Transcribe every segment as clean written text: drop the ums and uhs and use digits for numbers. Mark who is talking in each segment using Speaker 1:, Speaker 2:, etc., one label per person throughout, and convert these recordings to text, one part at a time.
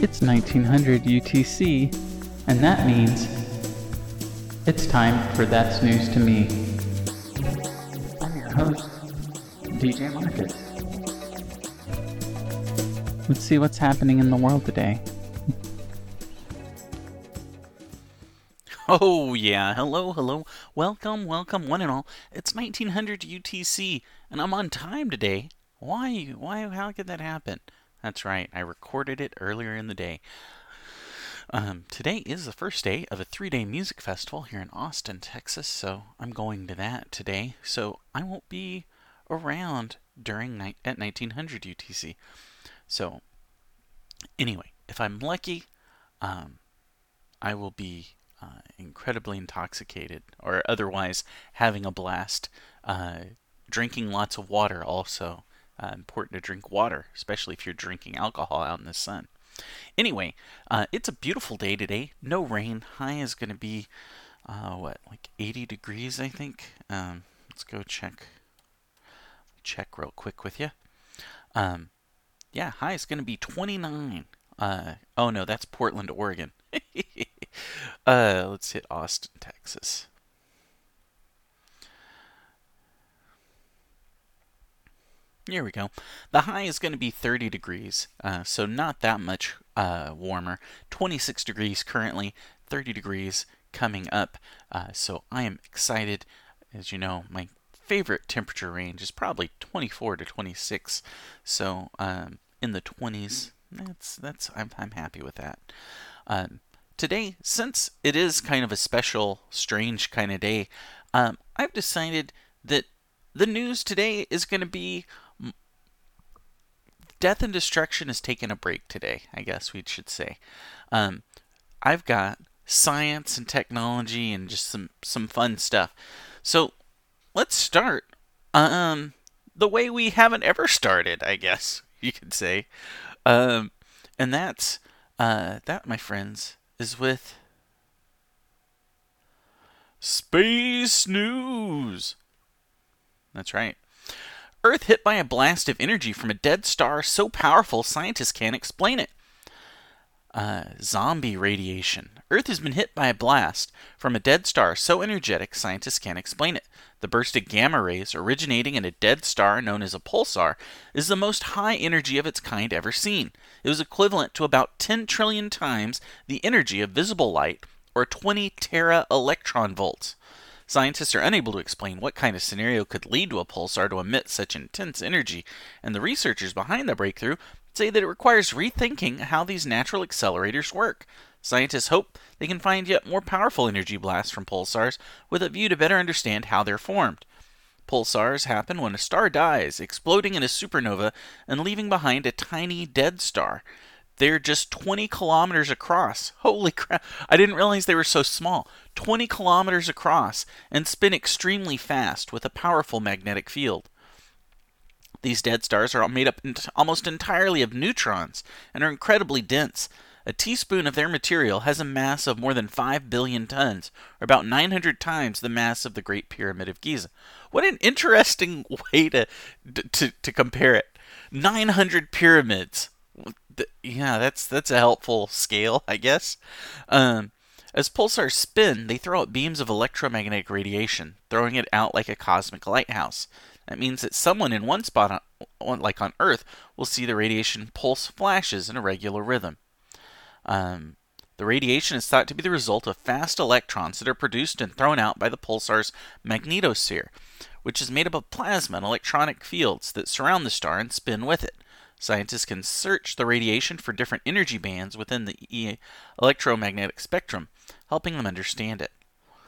Speaker 1: It's 1900 UTC, and that means it's time for That's News to Me. I'm your host, DJ Marcus. Let's see what's happening in the world today.
Speaker 2: Oh yeah, hello, welcome, one and all. It's 1900 UTC, and I'm on time today. Why, how could that happen? That's right, I recorded it earlier in the day. Today is the first day of a 3-day music festival here in Austin, Texas, so I'm going to that today. So I won't be around at 1900 UTC. So, anyway, if I'm lucky, I will be incredibly intoxicated, or otherwise having a blast. Drinking lots of water also. Important to drink water, especially if you're drinking alcohol out in the sun. Anyway, it's a beautiful day today. No rain. High is going to be, like 80 degrees, I think. Let's go check real quick with you. Yeah, high is going to be 29. Oh no, that's Portland, Oregon. Let's hit Austin, Texas. Here we go. The high is going to be 30 degrees, so not that much warmer. 26 degrees currently, 30 degrees coming up. So I am excited. As you know, my favorite temperature range is probably 24 to 26. So in the 20s, I'm happy with that. Today, since it is kind of a special, strange kind of day, I've decided that the news today is going to be death and destruction is taking a break today, I guess we should say. I've got science and technology and just some fun stuff. So let's start the way we haven't ever started, I guess you could say. And that, my friends, is with Space News. That's right. Earth hit by a blast of energy from a dead star so powerful scientists can't explain it. Zombie radiation. Earth has been hit by a blast from a dead star so energetic scientists can't explain it. The burst of gamma rays originating in a dead star known as a pulsar is the most high energy of its kind ever seen. It was equivalent to about 10 trillion times the energy of visible light, or 20 tera electron volts. Scientists are unable to explain what kind of scenario could lead to a pulsar to emit such intense energy, and the researchers behind the breakthrough say that it requires rethinking how these natural accelerators work. Scientists hope they can find yet more powerful energy blasts from pulsars with a view to better understand how they're formed. Pulsars happen when a star dies, exploding in a supernova and leaving behind a tiny dead star. They're just 20 kilometers across. Holy crap. I didn't realize they were so small. 20 kilometers across and spin extremely fast with a powerful magnetic field. These dead stars are made up almost entirely of neutrons and are incredibly dense. A teaspoon of their material has a mass of more than 5 billion tons, or about 900 times the mass of the Great Pyramid of Giza. What an interesting way to compare it. 900 pyramids. Yeah, that's a helpful scale, I guess. As pulsars spin, they throw out beams of electromagnetic radiation, throwing it out like a cosmic lighthouse. That means that someone in one spot, like on Earth, will see the radiation pulse flashes in a regular rhythm. The radiation is thought to be the result of fast electrons that are produced and thrown out by the pulsar's magnetosphere, which is made up of plasma and electronic fields that surround the star and spin with it. Scientists can search the radiation for different energy bands within the electromagnetic spectrum, helping them understand it.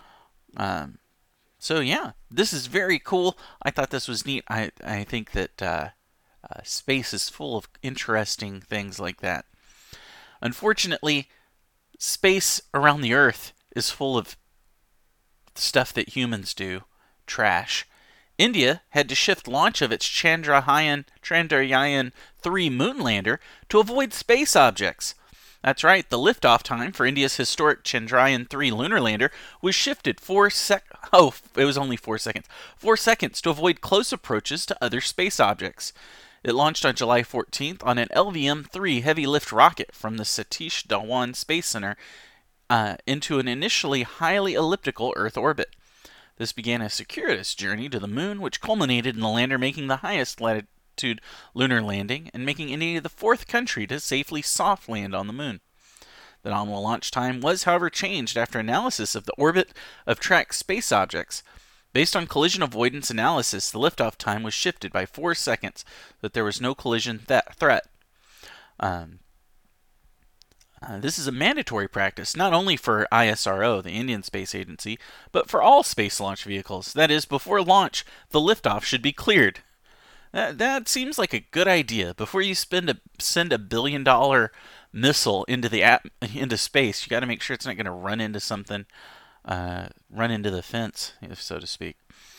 Speaker 2: So yeah, this is very cool. I thought this was neat. I think that space is full of interesting things like that. Unfortunately, space around the Earth is full of stuff that humans do. Trash. India had to shift launch of its Chandrayaan-3 moon lander to avoid space objects. That's right, the liftoff time for India's historic Chandrayaan-3 lunar lander was shifted 4 seconds. Oh, it was only 4 seconds. 4 seconds to avoid close approaches to other space objects. It launched on July 14th on an LVM-3 heavy lift rocket from the Satish Dhawan Space Center into an initially highly elliptical Earth orbit. This began a circuitous journey to the moon, which culminated in the lander making the highest latitude lunar landing and making India the fourth country to safely soft land on the moon. The nominal launch time was, however, changed after analysis of the orbit of tracked space objects. Based on collision avoidance analysis, the liftoff time was shifted by 4 seconds, but there was no collision threat. This is a mandatory practice, not only for ISRO, the Indian Space Agency, but for all space launch vehicles. That is, before launch, the liftoff should be cleared. That seems like a good idea. Before you send $1 billion missile into space, you got to make sure it's not going to run into something, run into the fence, so to speak.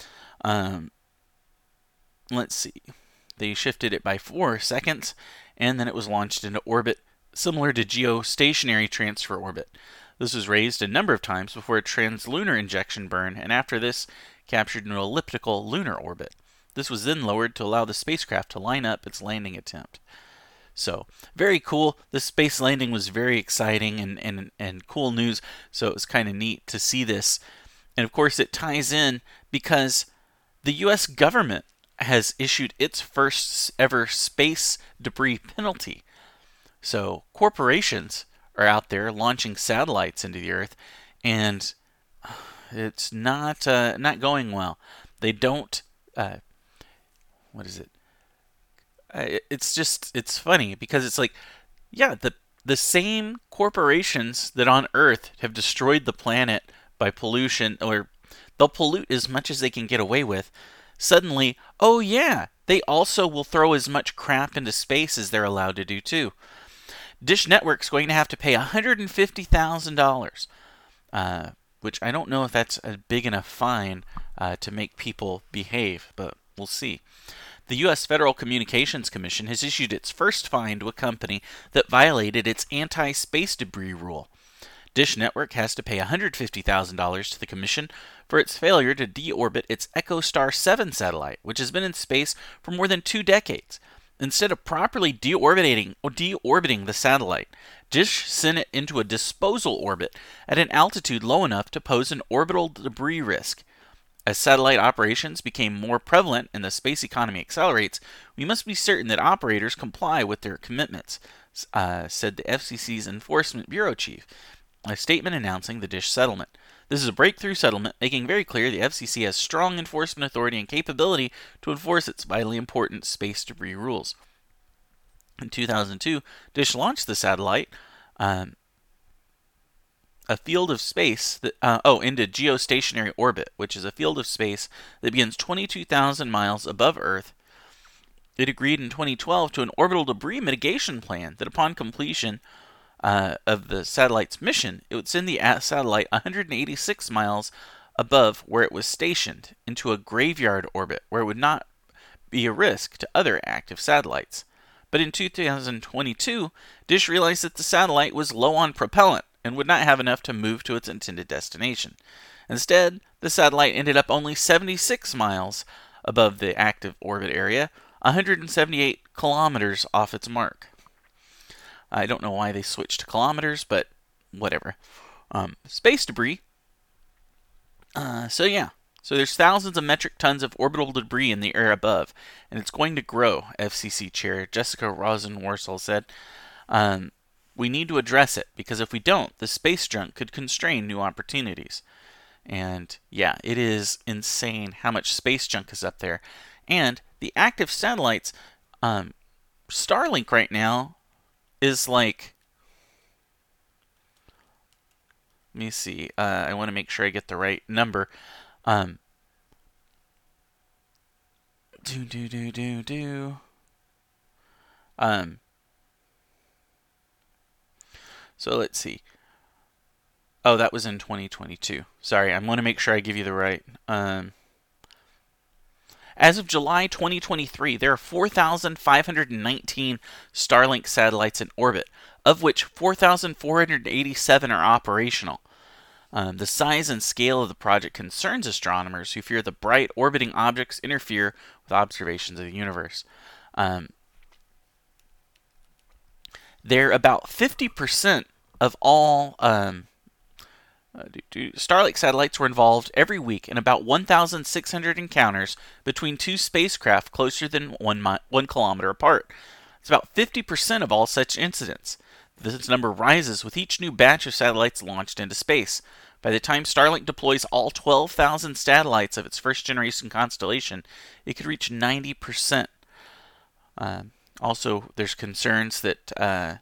Speaker 2: Let's see. They shifted it by 4 seconds, and then it was launched into orbit, similar to geostationary transfer orbit. This was raised a number of times before a translunar injection burn, and after this, captured an elliptical lunar orbit. This was then lowered to allow the spacecraft to line up its landing attempt. So, very cool. This space landing was very exciting and cool news, so it was kind of neat to see this. And of course, it ties in because the U.S. government has issued its first ever space debris penalty. So, corporations are out there launching satellites into the Earth, and it's not going well. They don't. What is it? It's funny because it's like, yeah, the same corporations that on Earth have destroyed the planet by pollution, or they'll pollute as much as they can get away with, suddenly, oh yeah, they also will throw as much crap into space as they're allowed to do too. Dish Network's going to have to pay $150,000, which I don't know if that's a big enough fine to make people behave, but we'll see. The U.S. Federal Communications Commission has issued its first fine to a company that violated its anti-space debris rule. Dish Network has to pay $150,000 to the Commission for its failure to deorbit its EchoStar 7 satellite, which has been in space for more than 2 decades. Instead of properly deorbiting the satellite, Dish sent it into a disposal orbit at an altitude low enough to pose an orbital debris risk. As satellite operations became more prevalent and the space economy accelerates, we must be certain that operators comply with their commitments, said the FCC's Enforcement Bureau chief, a statement announcing the Dish settlement. This is a breakthrough settlement, making very clear the FCC has strong enforcement authority and capability to enforce its vitally important space debris rules. In 2002, Dish launched the satellite, a field of space that into geostationary orbit, which is a field of space that begins 22,000 miles above Earth. It agreed in 2012 to an orbital debris mitigation plan that, upon completion of the satellite's mission, it would send the satellite 186 miles above where it was stationed into a graveyard orbit where it would not be a risk to other active satellites. But in 2022, Dish realized that the satellite was low on propellant and would not have enough to move to its intended destination. Instead, the satellite ended up only 76 miles above the active orbit area, 178 kilometers off its mark. I don't know why they switched to kilometers, but whatever. Space debris. So there's thousands of metric tons of orbital debris in the air above, and it's going to grow, FCC Chair Jessica Rosenworcel said. We need to address it, because if we don't, the space junk could constrain new opportunities. And yeah, it is insane how much space junk is up there. And the active satellites, Starlink right now is like, let me see, I want to make sure I get the right number. So let's see. Oh, that was in 2022. Sorry, I want to make sure I give you the right. As of July 2023, there are 4,519 Starlink satellites in orbit, of which 4,487 are operational. The size and scale of the project concerns astronomers who fear the bright orbiting objects interfere with observations of the universe. They're about 50% of all Starlink satellites were involved every week in about 1,600 encounters between two spacecraft closer than 1 kilometer apart. It's about 50% of all such incidents. This number rises with each new batch of satellites launched into space. By the time Starlink deploys all 12,000 satellites of its first-generation constellation, it could reach 90%. Also, there's concerns that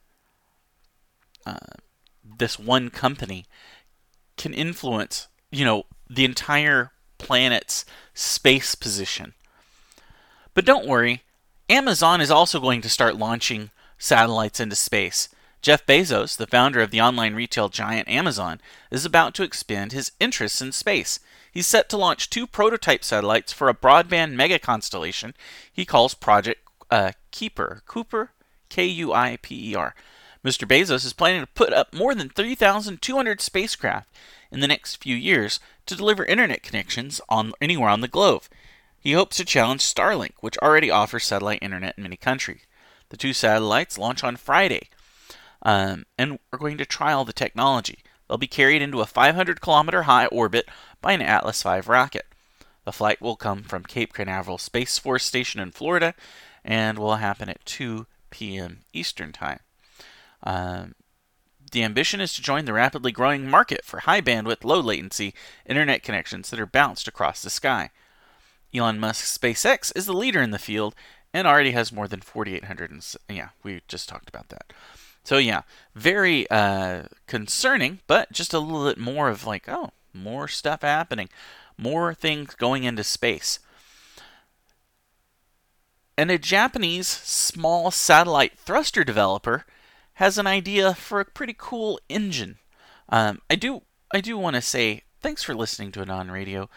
Speaker 2: this one company can influence, the entire planet's space position. But don't worry, Amazon is also going to start launching satellites into space. Jeff Bezos, the founder of the online retail giant Amazon, is about to expand his interests in space. He's set to launch 2 prototype satellites for a broadband mega constellation he calls Project Kuiper, Kuiper. Mr. Bezos is planning to put up more than 3,200 spacecraft in the next few years to deliver internet connections anywhere on the globe. He hopes to challenge Starlink, which already offers satellite internet in many countries. The 2 satellites launch on Friday, and are going to trial the technology. They'll be carried into a 500-kilometer high orbit by an Atlas V rocket. The flight will come from Cape Canaveral Space Force Station in Florida and will happen at 2 p.m. Eastern Time. The ambition is to join the rapidly growing market for high bandwidth, low latency internet connections that are bounced across the sky. Elon Musk's SpaceX is the leader in the field and already has more than 4,800. We just talked about that. So very concerning, but just a little bit more of more stuff happening, more things going into space. And a Japanese small satellite thruster developer has an idea for a pretty cool engine. I do want to say thanks for listening to Anon Radio.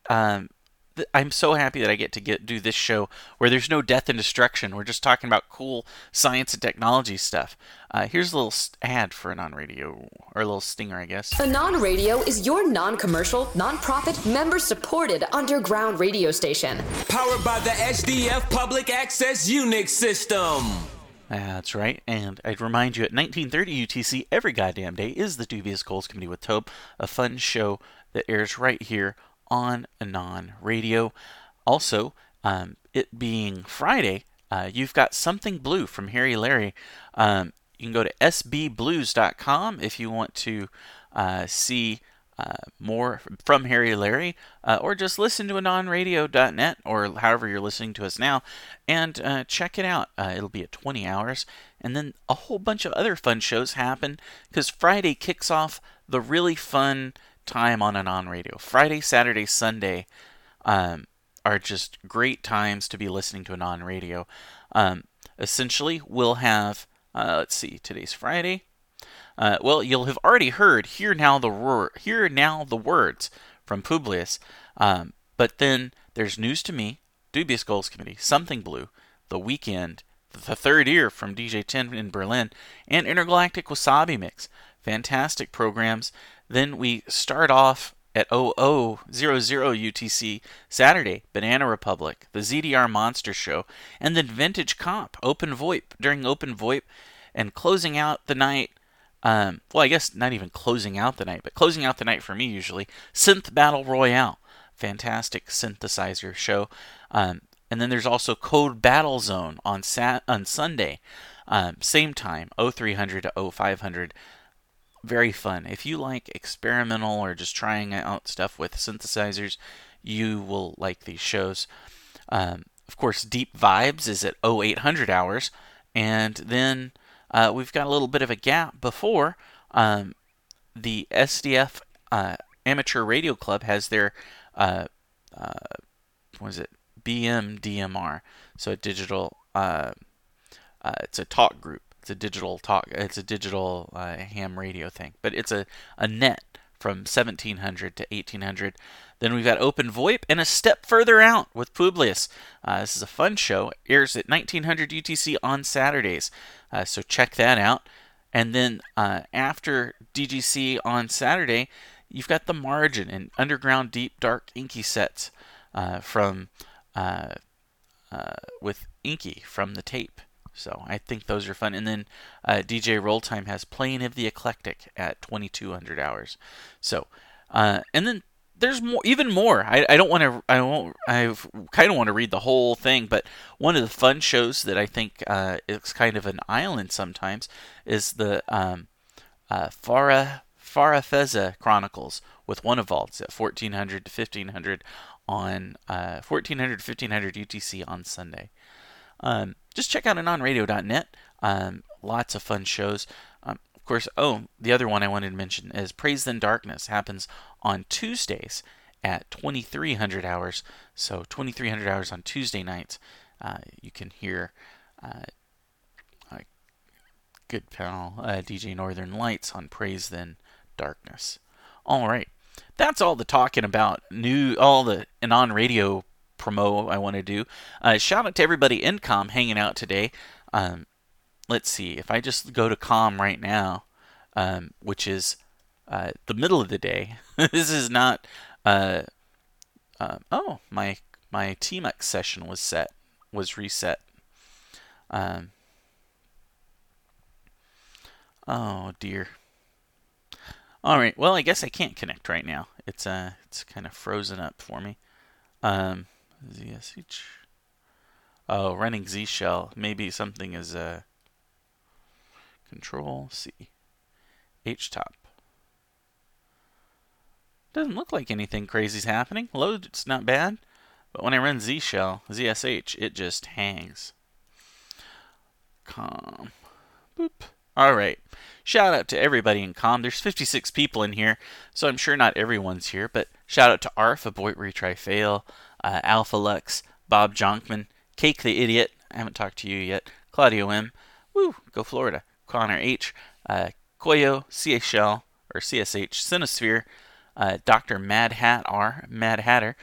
Speaker 2: I'm so happy that I get to do this show where there's no death and destruction. We're just talking about cool science and technology stuff. Here's a little ad for Anon Radio, or a little stinger, I guess.
Speaker 3: Anon Radio is your non-commercial, non-profit, member-supported underground radio station.
Speaker 4: Powered by the HDF Public Access Unix system.
Speaker 2: That's right, and I'd remind you at 1930 UTC every goddamn day is the Dubious Goals Committee with Tobe, a fun show that airs right here on Anon Radio. Also, it being Friday, you've got Something Blue from Harry Larry. You can go to sbblues.com if you want to see more from Harry Larry, or just listen to anonradio.net, or however you're listening to us now, and check it out. It'll be at 20 hours, and then a whole bunch of other fun shows happen, because Friday kicks off the really fun time on Anon Radio. Friday, Saturday, Sunday are just great times to be listening to Anon Radio. Essentially, we'll have, today's Friday. You'll have already heard Hear Now the Words from Publius. But then there's News to Me, Dubious Goals Committee, Something Blue, The Weekend, The Third Ear from DJ 10 in Berlin, and Intergalactic Wasabi Mix. Fantastic programs. Then we start off at 0000 UTC Saturday, Banana Republic, the ZDR Monster Show, and then Vintage Comp, Open VoIP, during Open VoIP, and closing out the night, I guess not even closing out the night, but closing out the night for me usually, Synth Battle Royale, fantastic synthesizer show. And then there's also Code Battle Zone on Sunday, same time, 0300 to 0500. Very fun. If you like experimental or just trying out stuff with synthesizers, you will like these shows. Of course, Deep Vibes is at 0800 hours, and then we've got a little bit of a gap before the SDF Amateur Radio Club has their BMDMR, so a digital it's a talk group. It's a digital talk. It's a digital ham radio thing, but it's a net from 1700 to 1800. Then we've got Open VoIP and A Step Further Out with Publius. This is a fun show. It airs at 1900 UTC on Saturdays, so check that out. And then after DGC on Saturday, you've got The Margin and Underground Deep Dark Inky sets from with Inky from the tape. So I think those are fun. And then DJ Rolltime has Playing of the Eclectic at 2200 hours. So, and then there's more, even more. I kind of want to read the whole thing, but one of the fun shows that I think is kind of an island sometimes is the Farah Feza Chronicles with One Evolves at 1400 to 1500 on 1400 to 1500 UTC on Sunday. Just check out anonradio.net. Lots of fun shows. Of course, the other one I wanted to mention is Praise Then Darkness. Happens on Tuesdays at 2300 hours. So 2300 hours on Tuesday nights. You can hear good pal DJ Northern Lights on Praise Then Darkness. All right. That's all the talking about all the Anon Radio promo I want to do. Shout out to everybody in COM hanging out today. Let's see, if I just go to COM right now, which is the middle of the day. This is not. My TMUX session was reset. Oh dear. All right. Well, I guess I can't connect right now. It's kind of frozen up for me. ZSH. Oh, running Z shell. Maybe something is Control C. H top. Doesn't look like anything crazy's happening. Load, it's not bad. But when I run Z shell, ZSH, it just hangs. COM. Boop. Alright. Shout out to everybody in COM. There's 56 people in here, so I'm sure not everyone's here, but shout out to Arf, Avoid Retry Fail, Alpha Lux, Bob Jonkman, Cake the Idiot, I haven't talked to you yet, Claudio M, woo, go Florida, Connor H, Koyo, CSH, Cinesphere, Dr. Mad Hat R, Mad Hatter,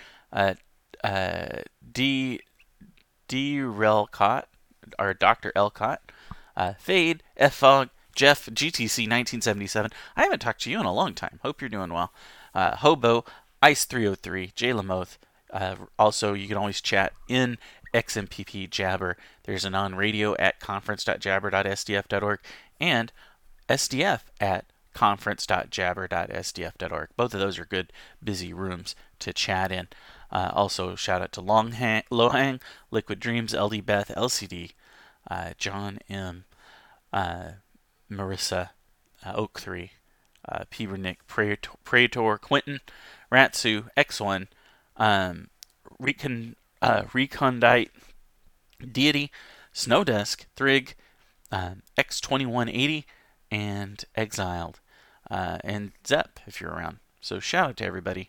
Speaker 2: D. Relcott, or Dr. Elcott, Fade, F Fog, Jeff, GTC 1977. I haven't talked to you in a long time. Hope you're doing well. Hobo, Ice 303, Jay Lamoth. Also, you can always chat in XMPP Jabber. There's an on radio at conference.jabber.sdf.org and SDF at conference.jabber.sdf.org. Both of those are good, busy rooms to chat in. Also, shout out to Lohang, Liquid Dreams, LD Beth, LCD, John M, Marissa, Oak3, Peebernick, Praetor, Quentin, Ratsu, X1, Recondite, Deity, Snowdusk, Thrig, X2180, and Exiled, and Zep, if you're around. So shout out to everybody.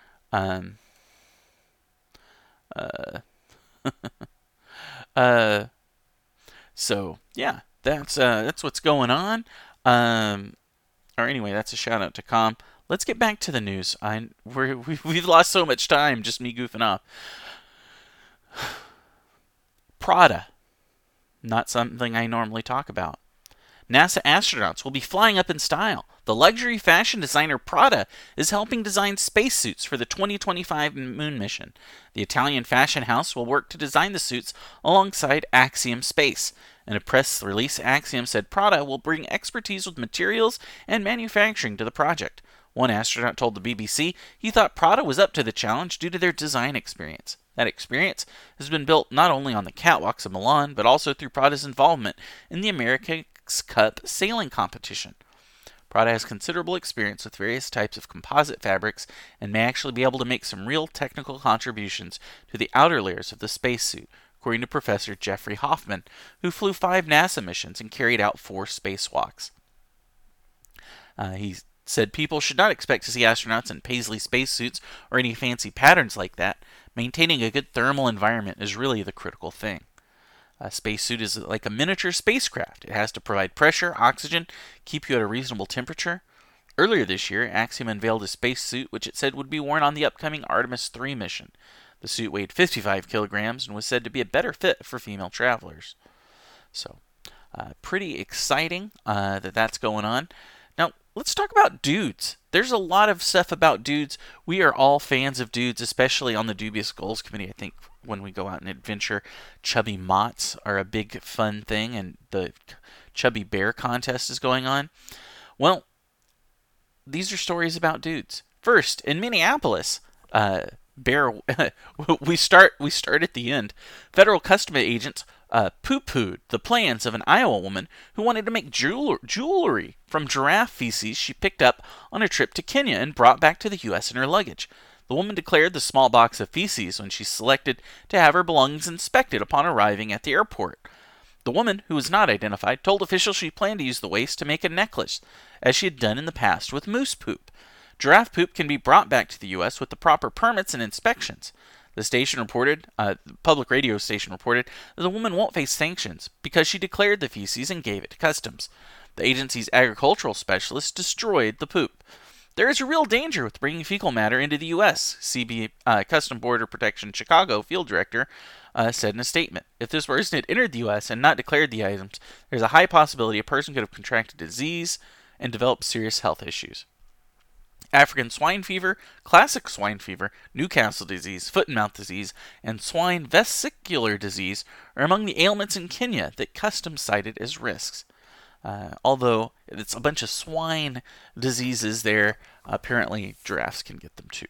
Speaker 2: So yeah, that's what's going on. Or anyway, that's a shout out to COM. Let's get back to the news. We've lost so much time, just me goofing off. Prada, not something I normally talk about. NASA astronauts will be flying up in style. The luxury fashion designer Prada is helping design spacesuits for the 2025 moon mission. The Italian fashion house will work to design the suits alongside Axiom Space. In a press release, Axiom said Prada will bring expertise with materials and manufacturing to the project. One astronaut told the BBC he thought Prada was up to the challenge due to their design experience. That experience has been built not only on the catwalks of Milan, but also through Prada's involvement in the America's Cup sailing competition. Prada has considerable experience with various types of composite fabrics and may actually be able to make some real technical contributions to the outer layers of the spacesuit, according to Professor Jeffrey Hoffman, who flew 5 NASA missions and carried out 4 spacewalks. He said people should not expect to see astronauts in paisley spacesuits or any fancy patterns like that. Maintaining a good thermal environment is really the critical thing. A spacesuit is like a miniature spacecraft. It has to provide pressure, oxygen, keep you at a reasonable temperature. Earlier this year, Axiom unveiled a spacesuit which it said would be worn on the upcoming Artemis 3 mission. The suit weighed 55 kilograms and was said to be a better fit for female travelers. So, pretty exciting that's going on. Now, let's talk about dudes. There's a lot of stuff about dudes. We are all fans of dudes, especially on the Dubious Goals Committee. I think when we go out and adventure. Chubby moths are a big fun thing, and the chubby bear contest is going on. Well, these are stories about dudes. First, in Minneapolis, bear. we start at the end. Federal customs agents poo-pooed the plans of an Iowa woman who wanted to make jewelry from giraffe feces she picked up on a trip to Kenya and brought back to the U.S. in her luggage. The woman declared the small box of feces when she selected to have her belongings inspected upon arriving at the airport. The woman, who was not identified, told officials she planned to use the waste to make a necklace, as she had done in the past with moose poop. Giraffe poop can be brought back to the U.S. with the proper permits and inspections. The public radio station reported that the woman won't face sanctions because she declared the feces and gave it to customs. The agency's agricultural specialists destroyed the poop. There is a real danger with bringing fecal matter into the U.S., CB Custom Border Protection Chicago field director said in a statement. If this person had entered the U.S. and not declared the items, there's a high possibility a person could have contracted disease and developed serious health issues. African swine fever, classic swine fever, Newcastle disease, foot and mouth disease, and swine vesicular disease are among the ailments in Kenya that customs cited as risks. Although it's a bunch of swine diseases there, apparently giraffes can get them too.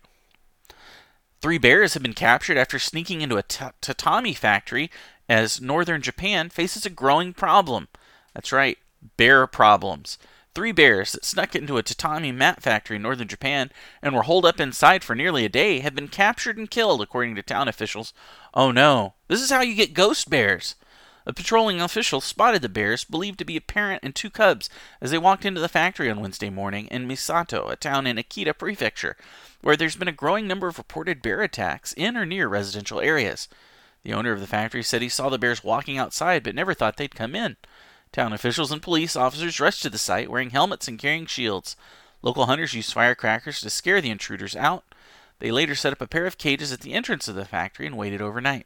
Speaker 2: 3 bears have been captured after sneaking into a tatami factory as northern Japan faces a growing problem. That's right, bear problems. 3 bears that snuck into a tatami mat factory in northern Japan and were holed up inside for nearly a day have been captured and killed, according to town officials. Oh no, this is how you get ghost bears. A patrolling official spotted the bears, believed to be a parent and 2 cubs, as they walked into the factory on Wednesday morning in Misato, a town in Akita Prefecture, where there's been a growing number of reported bear attacks in or near residential areas. The owner of the factory said he saw the bears walking outside but never thought they'd come in. Town officials and police officers rushed to the site wearing helmets and carrying shields. Local hunters used firecrackers to scare the intruders out. They later set up a pair of cages at the entrance of the factory and waited overnight.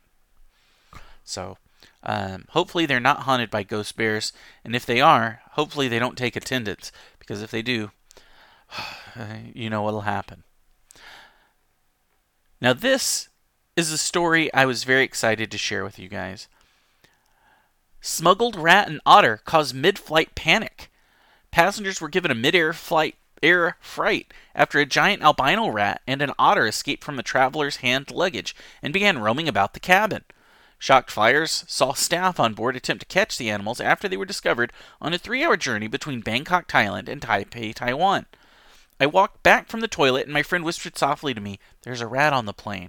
Speaker 2: So, hopefully they're not haunted by ghost bears, and if they are, hopefully they don't take attendance, because if they do, you know what'll happen. Now this is a story I was very excited to share with you guys. Smuggled rat and otter cause mid-flight panic. Passengers were given a mid-air fright after a giant albino rat and an otter escaped from the traveler's hand luggage and began roaming about the cabin. Shocked flyers saw staff on board attempt to catch the animals after they were discovered on a 3-hour journey between Bangkok, Thailand and Taipei, Taiwan. I walked back from the toilet and my friend whispered softly to me, "There's a rat on the plane."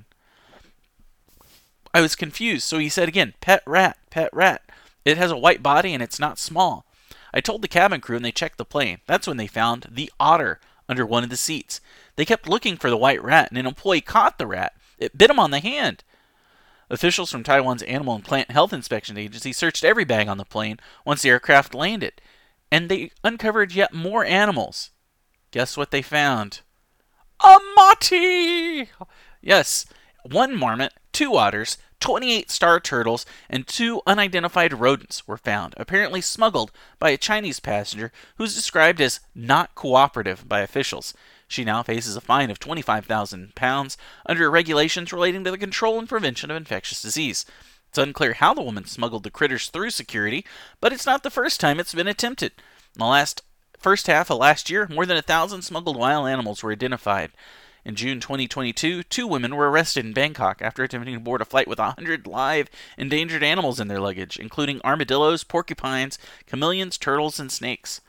Speaker 2: I was confused, so he said again, "Pet rat, pet rat. It has a white body and it's not small." I told the cabin crew and they checked the plane. That's when they found the otter under one of the seats. They kept looking for the white rat and an employee caught the rat. It bit him on the hand. Officials from Taiwan's Animal and Plant Health Inspection Agency searched every bag on the plane once the aircraft landed, and they uncovered yet more animals. Guess what they found? A mati! Yes, 1 marmot, 2 otters, 28 star turtles, and 2 unidentified rodents were found, apparently smuggled by a Chinese passenger who's described as not cooperative by officials. She now faces a fine of £25,000 under regulations relating to the control and prevention of infectious disease. It's unclear how the woman smuggled the critters through security, but it's not the first time it's been attempted. In the first half of last year, more than 1,000 smuggled wild animals were identified. In June 2022, 2 women were arrested in Bangkok after attempting to board a flight with 100 live endangered animals in their luggage, including armadillos, porcupines, chameleons, turtles, and snakes.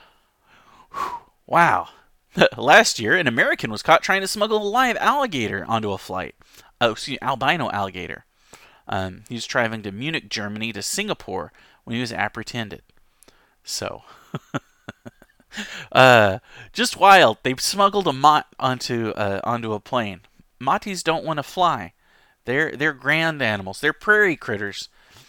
Speaker 2: Wow. Last year, an American was caught trying to smuggle a live alligator onto a flight. Albino alligator. He was traveling to Munich, Germany to Singapore when he was apprehended. So, just wild. They smuggled a mott onto a plane. Matties don't want to fly. They're grand animals. They're prairie critters.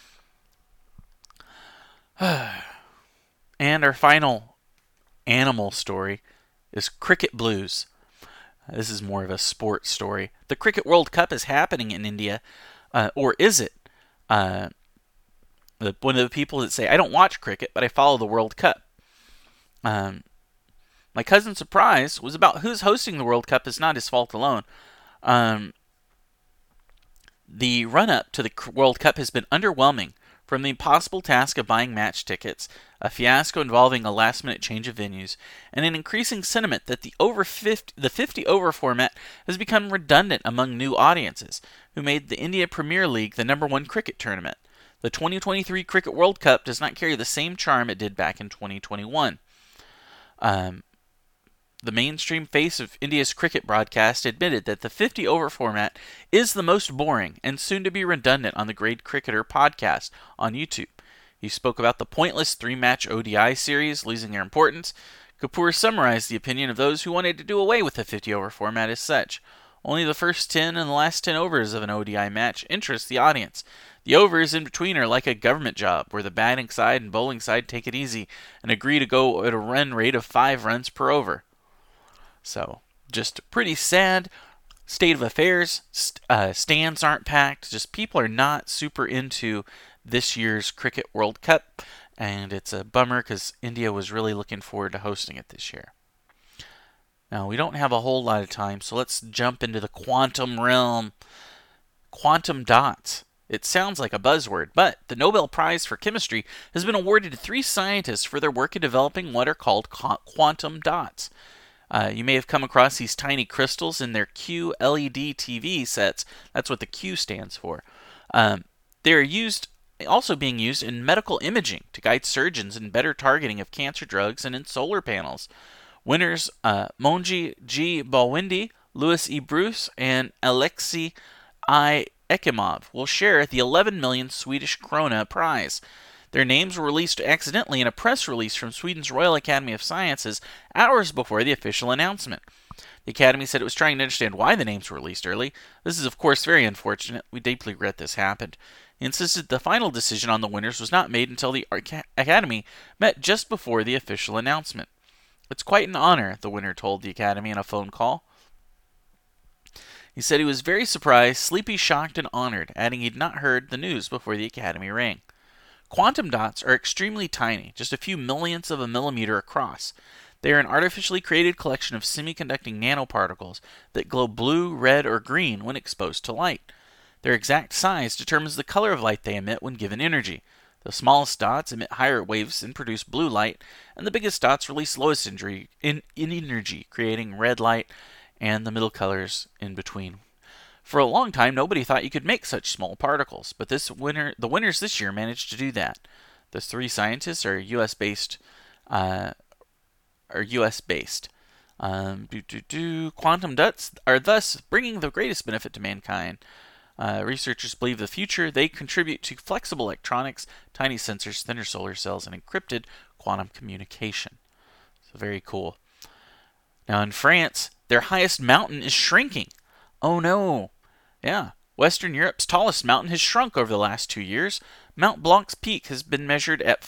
Speaker 2: And our final animal story is cricket blues. This is more of a sports story. The Cricket World Cup is happening in India, or is it? One of the people that say, I don't watch cricket, but I follow the World Cup. My cousin's surprise was about who's hosting the World Cup is not his fault alone. The run-up to the World Cup has been underwhelming, from the impossible task of buying match tickets, a fiasco involving a last-minute change of venues, and an increasing sentiment that the 50-over format has become redundant among new audiences, who made the India Premier League the #1 cricket tournament. The 2023 Cricket World Cup does not carry the same charm it did back in 2021. The mainstream face of India's cricket broadcast admitted that the 50-over format is the most boring and soon to be redundant on the Great Cricketer podcast on YouTube. He spoke about the pointless 3-match ODI series losing their importance. Kapoor summarized the opinion of those who wanted to do away with the 50-over format as such. Only the first 10 and the last 10 overs of an ODI match interest the audience. The overs in between are like a government job, where the batting side and bowling side take it easy and agree to go at a run rate of 5 runs per over. So, just a pretty sad state of affairs. Stands aren't packed. Just people are not super into this year's Cricket World Cup. And it's a bummer because India was really looking forward to hosting it this year. Now, we don't have a whole lot of time, so let's jump into the quantum realm. Quantum dots. It sounds like a buzzword, but the Nobel Prize for Chemistry has been awarded to 3 scientists for their work in developing what are called quantum dots. You may have come across these tiny crystals in their QLED TV sets. That's what the Q stands for. They're also being used in medical imaging to guide surgeons in better targeting of cancer drugs and in solar panels. Winners Monji G. Balwindi, Louis E. Bruce, and Alexei I. Ekimov will share the 11 million Swedish krona prize. Their names were released accidentally in a press release from Sweden's Royal Academy of Sciences hours before the official announcement. The Academy said it was trying to understand why the names were released early. This is, of course, very unfortunate. We deeply regret this happened. He insisted the final decision on the winners was not made until the Academy met just before the official announcement. It's quite an honor, the winner told the Academy in a phone call. He said he was very surprised, sleepy, shocked, and honored, adding he'd not heard the news before the Academy rang. Quantum dots are extremely tiny, just a few millionths of a millimeter across. They are an artificially created collection of semiconducting nanoparticles that glow blue, red, or green when exposed to light. Their exact size determines the color of light they emit when given energy. The smallest dots emit higher waves and produce blue light, and the biggest dots release lowest energy, creating red light, and the middle colors in between. For a long time, nobody thought you could make such small particles, but the winners this year managed to do that. The 3 scientists are U.S.-based. Quantum dots are thus bringing the greatest benefit to mankind. Researchers believe the future they contribute to flexible electronics, tiny sensors, thinner solar cells, and encrypted quantum communication. So very cool. Now in France, their highest mountain is shrinking. Oh no. Yeah. Western Europe's tallest mountain has shrunk over the last 2 years. Mount Blanc's peak has been measured at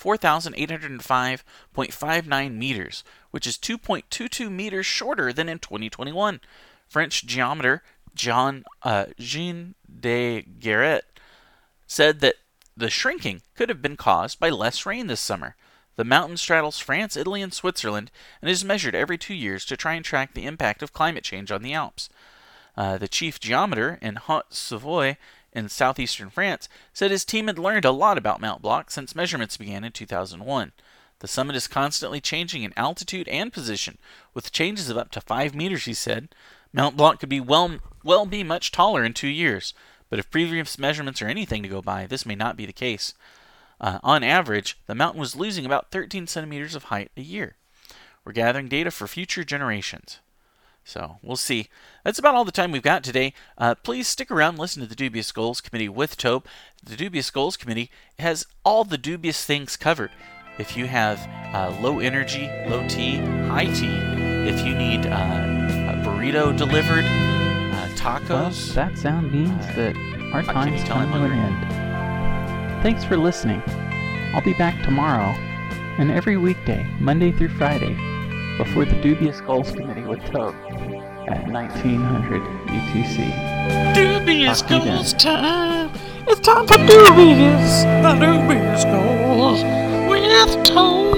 Speaker 2: 4,805.59 meters, which is 2.22 meters shorter than in 2021. French geometer Jean de Guéret said that the shrinking could have been caused by less rain this summer. The mountain straddles France, Italy, and Switzerland, and is measured every 2 years to try and track the impact of climate change on the Alps. The chief geometer in Haute-Savoie in southeastern France said his team had learned a lot about Mount Blanc since measurements began in 2001. The summit is constantly changing in altitude and position, with changes of up to 5 meters, he said. Mount Blanc could be well be much taller in 2 years, but if previous measurements are anything to go by, this may not be the case. On average, the mountain was losing about 13 centimeters of height a year. We're gathering data for future generations. So, we'll see. That's about all the time we've got today. Please stick around and listen to the Dubious Goals Committee with Tobe. The Dubious Goals Committee has all the dubious things covered. If you have low energy, low T, high T, if you need a burrito delivered, tacos.
Speaker 1: Well, that sound means that our time's come to an end. Thanks for listening. I'll be back tomorrow and every weekday, Monday through Friday, before the Dubious Goals Committee with Tobe at 1900 UTC.
Speaker 2: Dubious Goals time! It's time for Dubious! The Dubious Goals with Tobe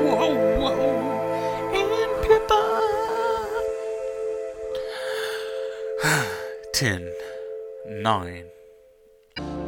Speaker 2: and Pippa. 10, 9,